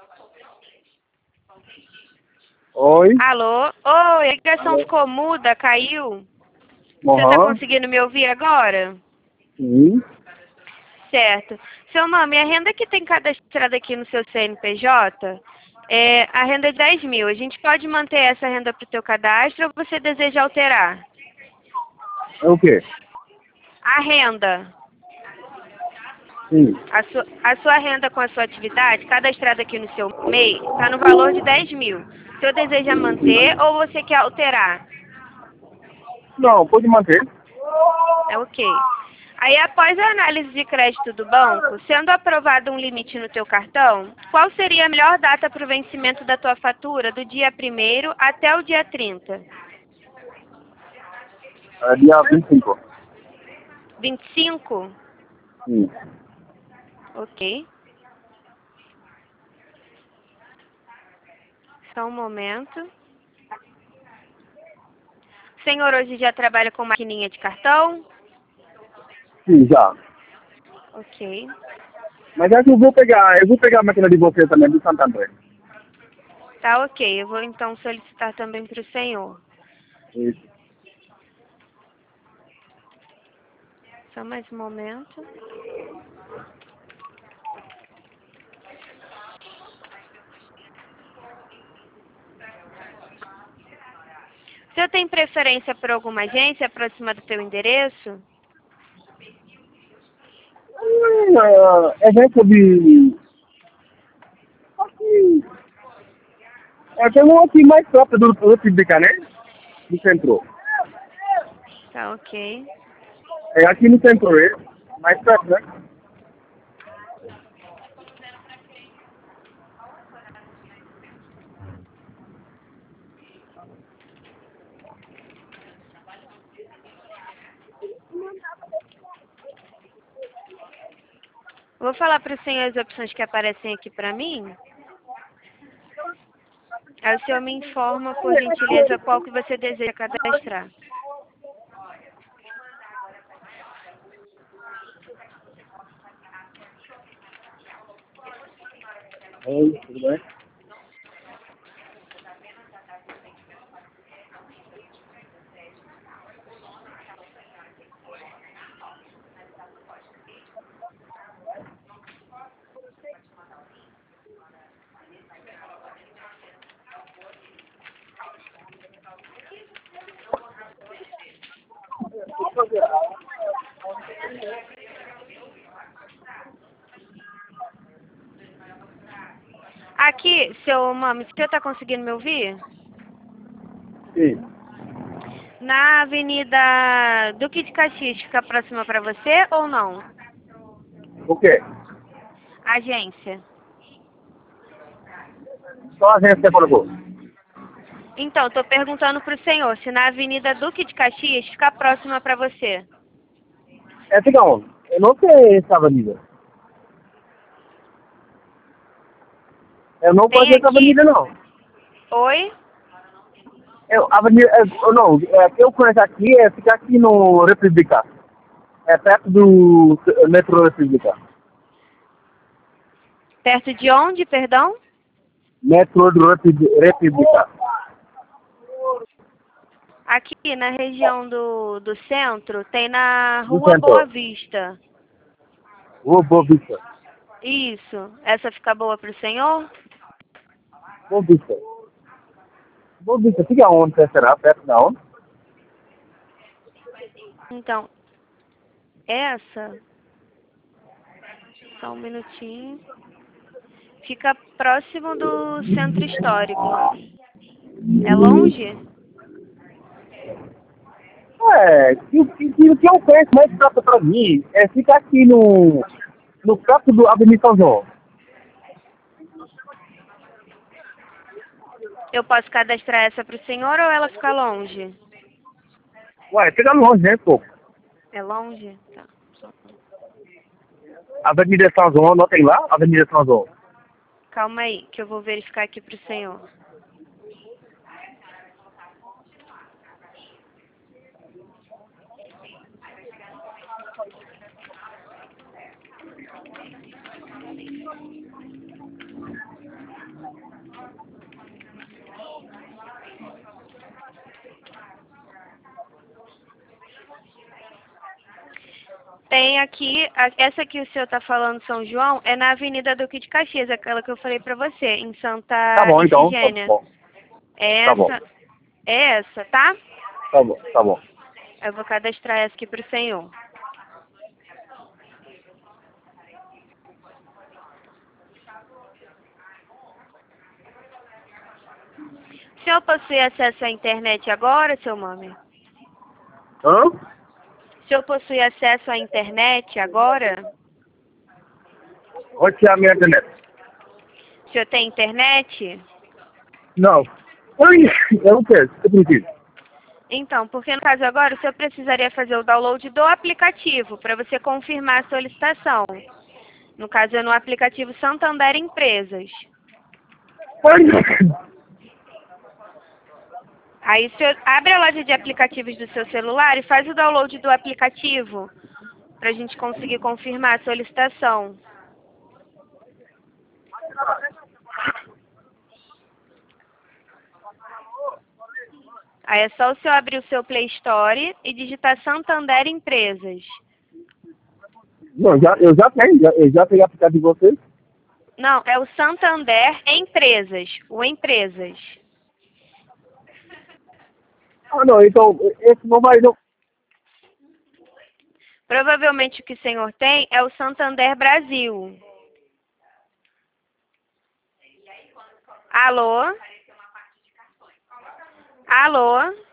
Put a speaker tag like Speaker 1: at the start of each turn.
Speaker 1: Oi?
Speaker 2: Alô? Oi, a ligação ficou muda, caiu. Você tá
Speaker 1: Aham.
Speaker 2: conseguindo me ouvir agora?
Speaker 1: Sim.
Speaker 2: Certo. Seu nome, a renda que tem cadastrada aqui no seu CNPJ, a renda é 10 mil. A gente pode manter essa renda para o teu cadastro ou você deseja alterar?
Speaker 1: É o quê?
Speaker 2: A renda.
Speaker 1: Sim.
Speaker 2: A sua renda com a sua atividade, cadastrada aqui no seu MEI, está no valor de 10 mil. O senhor deseja manter ou você quer alterar?
Speaker 1: Não, pode manter.
Speaker 2: É ok. Aí, após a análise de crédito do banco, sendo aprovado um limite no teu cartão, qual seria a melhor data para o vencimento da tua fatura do dia 1º até o dia 30?
Speaker 1: É dia 25.
Speaker 2: 25?
Speaker 1: Sim.
Speaker 2: Ok. Só um momento. O senhor hoje já trabalha com maquininha de cartão?
Speaker 1: Sim, já.
Speaker 2: Ok.
Speaker 1: Mas é que eu vou pegar a máquina de você também, do Santander.
Speaker 2: Tá ok. Eu vou então solicitar também para o senhor.
Speaker 1: Isso.
Speaker 2: Só mais um momento. O senhor tem preferência por alguma agência próxima do teu endereço?
Speaker 1: Evento de... Aqui... tem um aqui mais próprio do Pública, né? No centro.
Speaker 2: Tá ok.
Speaker 1: É aqui no centro, é? Mais próprio, né?
Speaker 2: Vou falar para o senhor as opções que aparecem aqui para mim. Aí o senhor me informa, por gentileza, qual que você deseja cadastrar.
Speaker 1: Oi, tudo bem?
Speaker 2: Aqui, seu nome, o senhor está conseguindo me ouvir?
Speaker 1: Sim.
Speaker 2: Na Avenida Duque de Caxias, fica próxima para você ou não?
Speaker 1: O quê?
Speaker 2: Agência.
Speaker 1: Só a agência que você colocou.
Speaker 2: Então, estou perguntando para o senhor se na Avenida Duque de Caxias fica próxima para você.
Speaker 1: Fica onde? Eu não sei essa avenida. Eu não
Speaker 2: Tem
Speaker 1: conheço essa
Speaker 2: aqui...
Speaker 1: avenida, não.
Speaker 2: Oi?
Speaker 1: Avenida, não, que eu conheço aqui fica aqui no República. É perto do metrô República.
Speaker 2: Perto de onde, perdão?
Speaker 1: Metrô do República.
Speaker 2: Aqui na região do centro, tem na
Speaker 1: Do
Speaker 2: Rua Boa
Speaker 1: centro.
Speaker 2: Vista.
Speaker 1: Rua Boa Vista.
Speaker 2: Isso. Essa fica boa para o senhor?
Speaker 1: Boa Vista. Boa Vista, fica onde, será? Perto da onde?
Speaker 2: Então, essa, só um minutinho, fica próximo do centro histórico. É longe?
Speaker 1: O que eu conheço mais próximo pra mim fica aqui no próprio do Avenida São João.
Speaker 2: Eu posso cadastrar essa para o senhor ou ela fica longe?
Speaker 1: Ué, fica longe, né, pô?
Speaker 2: É longe? Tá.
Speaker 1: Avenida São João, não tem lá? Avenida São João.
Speaker 2: Calma aí, que eu vou verificar aqui para o senhor. Tem aqui, essa que o senhor está falando, São João, é na Avenida Duque de Caxias, aquela que eu falei para você, em Santa
Speaker 1: Tá bom, então. Tá
Speaker 2: Ifigênia.
Speaker 1: bom.
Speaker 2: É
Speaker 1: Tá bom.
Speaker 2: essa, tá?
Speaker 1: Tá bom, tá bom.
Speaker 2: Eu vou cadastrar essa aqui para o senhor. O senhor possui acesso à internet agora, seu nome?
Speaker 1: Hã?
Speaker 2: O senhor possui acesso à internet agora?
Speaker 1: Onde é a minha internet?
Speaker 2: O senhor tem internet?
Speaker 1: Não. Oi, eu não quero. Eu preciso.
Speaker 2: Então, porque no caso agora o senhor precisaria fazer o download do aplicativo para você confirmar a solicitação. No caso é no aplicativo Santander Empresas.
Speaker 1: Oi.
Speaker 2: Aí o senhor abre a loja de aplicativos do seu celular e faz o download do aplicativo para a gente conseguir confirmar a solicitação. Aí é só o senhor abrir o seu Play Store e digitar Santander Empresas.
Speaker 1: Não, eu já tenho. Eu já peguei a aplicativo de vocês.
Speaker 2: Não, é o Santander Empresas. O Empresas.
Speaker 1: Ah, não. Então, esse não vai... Não.
Speaker 2: Provavelmente o que o senhor tem é o Santander Brasil. Alô? Alô?